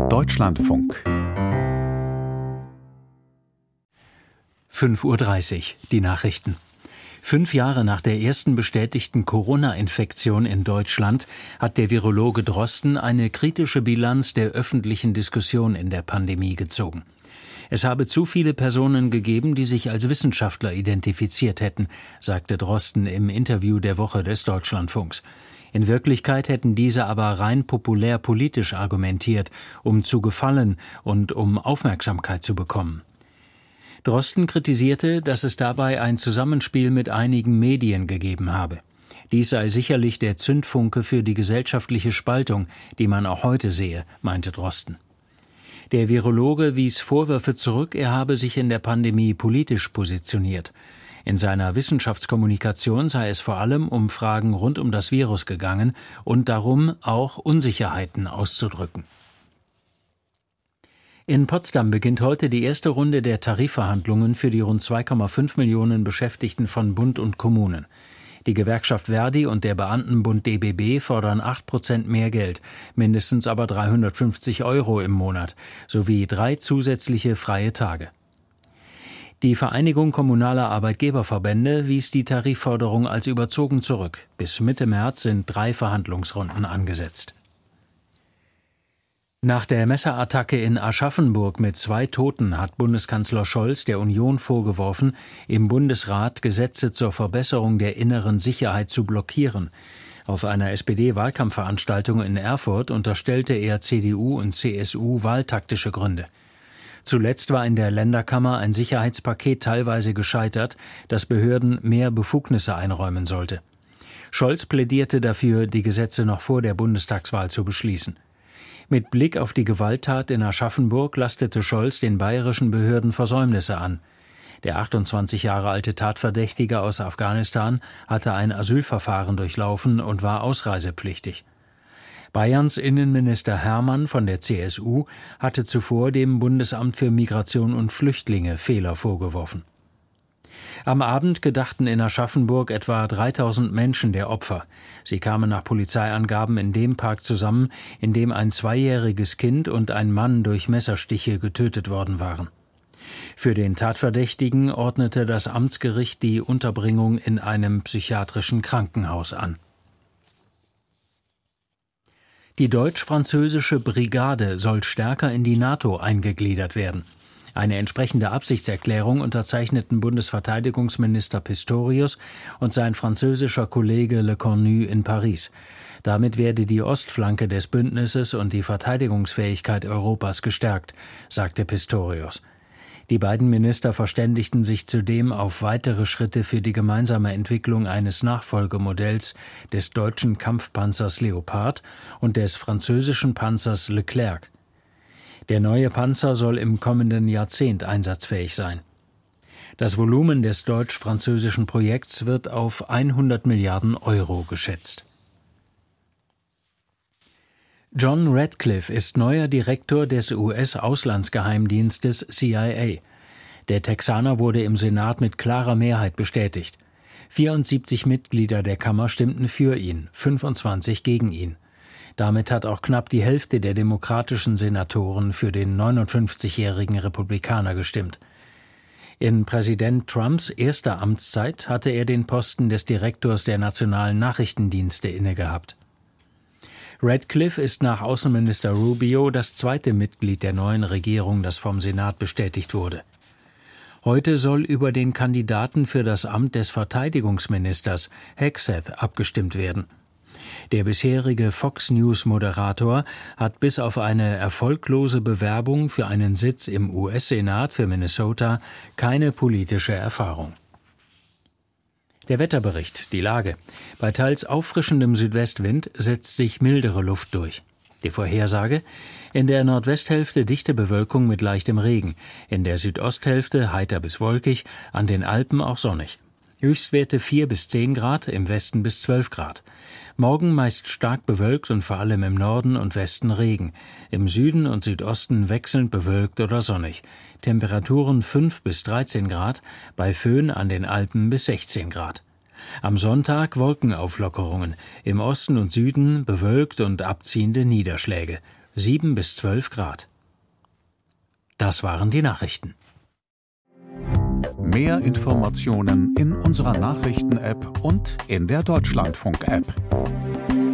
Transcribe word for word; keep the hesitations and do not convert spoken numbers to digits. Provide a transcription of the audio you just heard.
Deutschlandfunk. fünf Uhr dreißig, die Nachrichten. Fünf Jahre nach der ersten bestätigten Corona-Infektion in Deutschland hat der Virologe Drosten eine kritische Bilanz der öffentlichen Diskussion in der Pandemie gezogen. Es habe zu viele Personen gegeben, die sich als Wissenschaftler identifiziert hätten, sagte Drosten im Interview der Woche des Deutschlandfunks. In Wirklichkeit hätten diese aber rein populär politisch argumentiert, um zu gefallen und um Aufmerksamkeit zu bekommen. Drosten kritisierte, dass es dabei ein Zusammenspiel mit einigen Medien gegeben habe. Dies sei sicherlich der Zündfunke für die gesellschaftliche Spaltung, die man auch heute sehe, meinte Drosten. Der Virologe wies Vorwürfe zurück, er habe sich in der Pandemie politisch positioniert. In seiner Wissenschaftskommunikation sei es vor allem um Fragen rund um das Virus gegangen und darum, auch Unsicherheiten auszudrücken. In Potsdam beginnt heute die erste Runde der Tarifverhandlungen für die rund zwei Komma fünf Millionen Beschäftigten von Bund und Kommunen. Die Gewerkschaft Verdi und der Beamtenbund D B B fordern acht Prozent mehr Geld, mindestens aber dreihundertfünfzig Euro im Monat, sowie drei zusätzliche freie Tage. Die Vereinigung kommunaler Arbeitgeberverbände wies die Tarifforderung als überzogen zurück. Bis Mitte März sind drei Verhandlungsrunden angesetzt. Nach der Messerattacke in Aschaffenburg mit zwei Toten hat Bundeskanzler Scholz der Union vorgeworfen, im Bundesrat Gesetze zur Verbesserung der inneren Sicherheit zu blockieren. Auf einer S P D-Wahlkampfveranstaltung in Erfurt unterstellte er C D U und C S U wahltaktische Gründe. Zuletzt war in der Länderkammer ein Sicherheitspaket teilweise gescheitert, das Behörden mehr Befugnisse einräumen sollte. Scholz plädierte dafür, die Gesetze noch vor der Bundestagswahl zu beschließen. Mit Blick auf die Gewalttat in Aschaffenburg lastete Scholz den bayerischen Behörden Versäumnisse an. Der achtundzwanzig Jahre alte Tatverdächtige aus Afghanistan hatte ein Asylverfahren durchlaufen und war ausreisepflichtig. Bayerns Innenminister Hermann von der C S U hatte zuvor dem Bundesamt für Migration und Flüchtlinge Fehler vorgeworfen. Am Abend gedachten in Aschaffenburg etwa dreitausend Menschen der Opfer. Sie kamen nach Polizeiangaben in dem Park zusammen, in dem ein zweijähriges Kind und ein Mann durch Messerstiche getötet worden waren. Für den Tatverdächtigen ordnete das Amtsgericht die Unterbringung in einem psychiatrischen Krankenhaus an. Die deutsch-französische Brigade soll stärker in die NATO eingegliedert werden. Eine entsprechende Absichtserklärung unterzeichneten Bundesverteidigungsminister Pistorius und sein französischer Kollege Le Cornu in Paris. Damit werde die Ostflanke des Bündnisses und die Verteidigungsfähigkeit Europas gestärkt, sagte Pistorius. Die beiden Minister verständigten sich zudem auf weitere Schritte für die gemeinsame Entwicklung eines Nachfolgemodells des deutschen Kampfpanzers Leopard und des französischen Panzers Leclerc. Der neue Panzer soll im kommenden Jahrzehnt einsatzfähig sein. Das Volumen des deutsch-französischen Projekts wird auf hundert Milliarden Euro geschätzt. John Radcliffe ist neuer Direktor des U S-Auslandsgeheimdienstes C I A. Der Texaner wurde im Senat mit klarer Mehrheit bestätigt. vierundsiebzig Mitglieder der Kammer stimmten für ihn, fünfundzwanzig gegen ihn. Damit hat auch knapp die Hälfte der demokratischen Senatoren für den neunundfünfzigjährigen Republikaner gestimmt. In Präsident Trumps erster Amtszeit hatte er den Posten des Direktors der Nationalen Nachrichtendienste innegehabt. Radcliffe ist nach Außenminister Rubio das zweite Mitglied der neuen Regierung, das vom Senat bestätigt wurde. Heute soll über den Kandidaten für das Amt des Verteidigungsministers, Hegseth, abgestimmt werden. Der bisherige Fox-News-Moderator hat bis auf eine erfolglose Bewerbung für einen Sitz im U S-Senat für Minnesota keine politische Erfahrung. Der Wetterbericht, die Lage. Bei teils auffrischendem Südwestwind setzt sich mildere Luft durch. Die Vorhersage: in der Nordwesthälfte dichte Bewölkung mit leichtem Regen, in der Südosthälfte heiter bis wolkig, an den Alpen auch sonnig. Höchstwerte vier bis zehn Grad, im Westen bis zwölf Grad. Morgen meist stark bewölkt und vor allem im Norden und Westen Regen. Im Süden und Südosten wechselnd bewölkt oder sonnig. Temperaturen fünf bis dreizehn Grad, bei Föhn an den Alpen bis sechzehn Grad. Am Sonntag Wolkenauflockerungen, im Osten und Süden bewölkt und abziehende Niederschläge. sieben bis zwölf Grad. Das waren die Nachrichten. Mehr Informationen in unserer Nachrichten-App und in der Deutschlandfunk-App.